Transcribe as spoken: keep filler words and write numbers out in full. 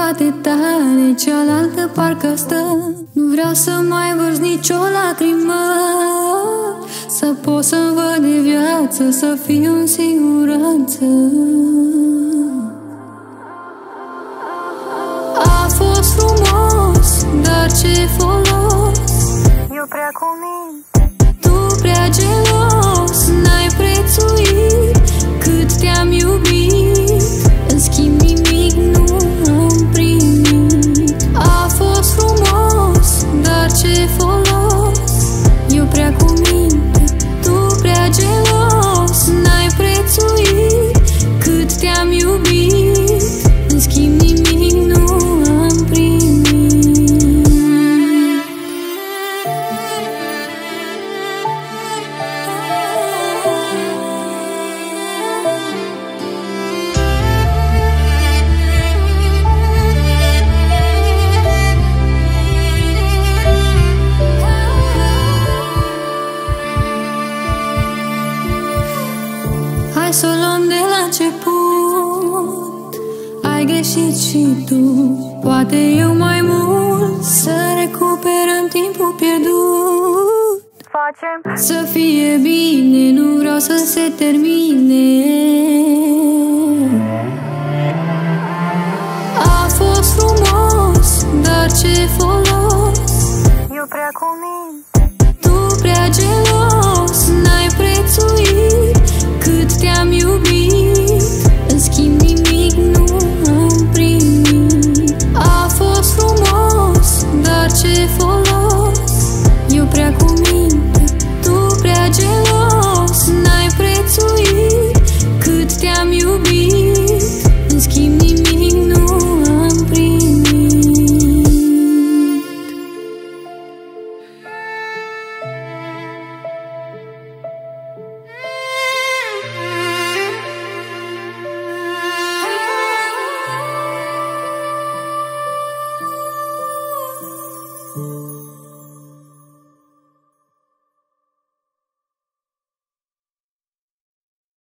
bate tare, cealaltă parcă stă. Nu vreau să mai vărs nicio lacrimă, să pot să-mi văd de viață, să fiu în siguranță. A fost frumos, dar ce folos? Eu prea cu minte, tu prea gelos. N-ai prețuit cât te-am iubit, în schimb nimic nu am primit. A fost frumos, dar ce folos? Eu prea cu minte, tu prea gelos. N-ai prețuit cât te-am iubit, în schimb nimic nu am primit. Hai să o luăm de la început. Ai greșit și tu, poate eu mai mult, să recuperăm timpul pierdut. facem Să fie bine, nu vreau să se termine. A fost frumos, dar ce folos? eu prea cu minte.